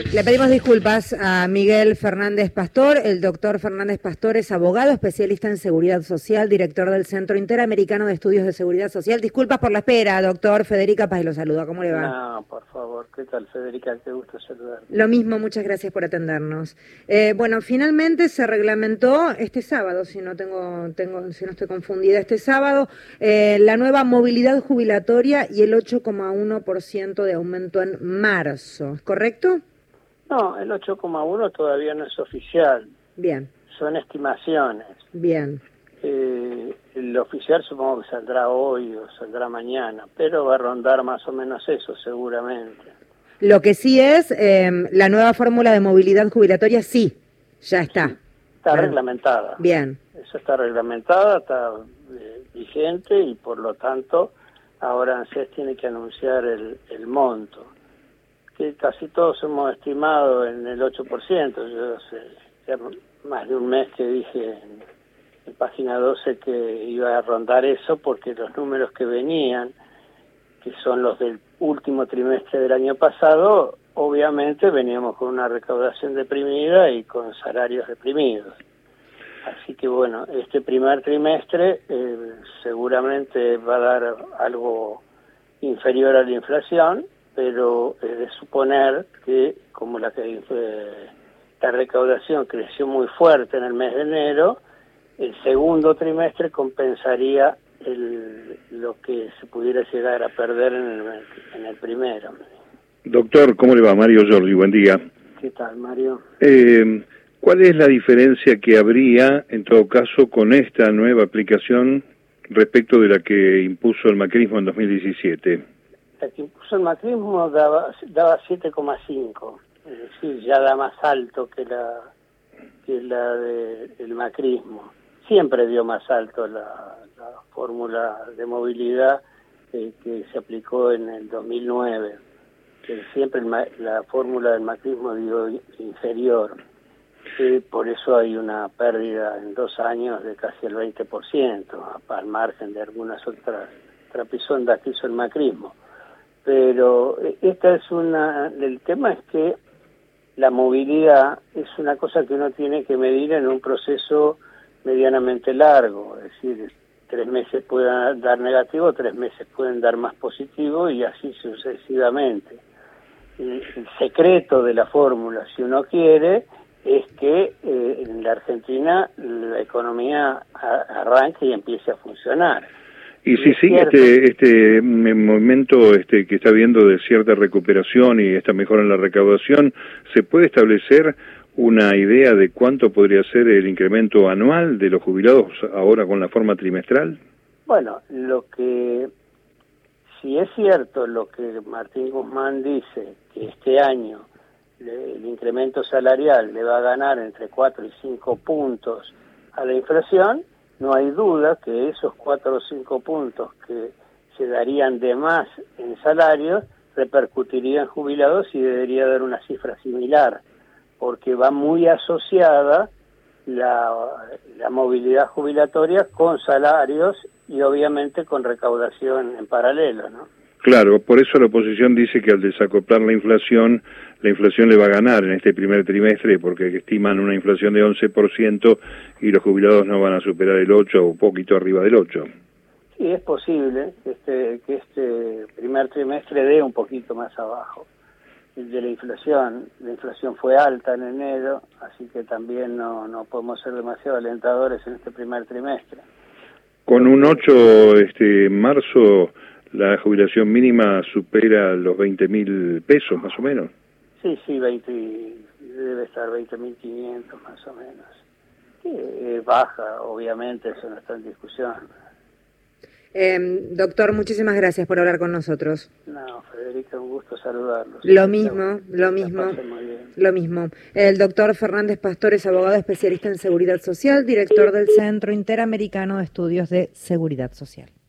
Le pedimos disculpas a Miguel Fernández Pastor. El doctor Fernández Pastor es abogado, especialista en seguridad social, director del Centro Interamericano de Estudios de Seguridad Social. Disculpas por la espera, doctor. Federica Paz lo saluda. ¿Cómo le va? No, por favor. ¿Qué tal, Federica? Qué gusto saludar. Lo mismo, muchas gracias por atendernos. Bueno, finalmente se reglamentó este sábado, si no estoy confundida, este sábado, la nueva movilidad jubilatoria y el 8,1% de aumento en marzo, ¿correcto? No, el 8,1 todavía no es oficial. Bien. Son estimaciones. Bien. El oficial supongo que saldrá hoy o saldrá mañana, pero va a rondar más o menos eso seguramente. Lo que sí es, la nueva fórmula de movilidad jubilatoria sí, ya está. Sí, está reglamentada. Bien. Eso está reglamentada, está vigente y por lo tanto ahora ANSES tiene que anunciar el monto, que casi todos hemos estimado en el 8%. Yo ya más de un mes que dije en página 12 que iba a rondar eso, porque los números que venían, que son los del último trimestre del año pasado, obviamente veníamos con una recaudación deprimida y con salarios deprimidos. Así que bueno, este primer trimestre seguramente va a dar algo inferior a la inflación, pero es de suponer que como la recaudación creció muy fuerte en el mes de enero, el segundo trimestre compensaría lo que se pudiera llegar a perder en el primero. Doctor, ¿cómo le va? Mario Giorgi, buen día. ¿Qué tal, Mario? ¿Cuál es la diferencia que habría, en todo caso, con esta nueva aplicación respecto de la que impuso el macrismo en 2017? La que impuso el macrismo daba 7,5, es decir, ya da más alto que la del macrismo. Siempre dio más alto la fórmula de movilidad que se aplicó en el 2009. Siempre la fórmula del macrismo dio inferior. Por eso hay una pérdida en 2 años de casi el 20%, al margen de algunas otras trapisondas que hizo el macrismo. Pero esta es el tema es que la movilidad es una cosa que uno tiene que medir en un proceso medianamente largo, es decir, 3 meses pueden dar negativo, 3 meses pueden dar más positivo y así sucesivamente. El secreto de la fórmula, si uno quiere, es que en la Argentina la economía arranque y empiece a funcionar. Y si sigue este momento que está habiendo de cierta recuperación y esta mejora en la recaudación, ¿se puede establecer una idea de cuánto podría ser el incremento anual de los jubilados ahora con la forma trimestral? Bueno, si es cierto lo que Martín Guzmán dice, que este año el incremento salarial le va a ganar entre 4 y 5 puntos a la inflación, no hay duda que esos 4 o 5 puntos que se darían de más en salarios repercutirían en jubilados y debería dar una cifra similar, porque va muy asociada la movilidad jubilatoria con salarios y obviamente con recaudación en paralelo, ¿no? Claro, por eso la oposición dice que al desacoplar la inflación le va a ganar en este primer trimestre, porque estiman una inflación de 11% y los jubilados no van a superar el 8 o poquito arriba del 8. Sí, es posible que este primer trimestre dé un poquito más abajo de la inflación. La inflación fue alta en enero, así que también no podemos ser demasiado alentadores en este primer trimestre. Con un 8 en marzo, la jubilación mínima supera los 20.000 pesos, más o menos. Sí, debe estar 20.500 más o menos. Baja, obviamente, eso no está en discusión. Doctor, muchísimas gracias por hablar con nosotros. No, Federica, un gusto saludarlos. Lo mismo. El doctor Fernández Pastor es abogado especialista en seguridad social, director del Centro Interamericano de Estudios de Seguridad Social.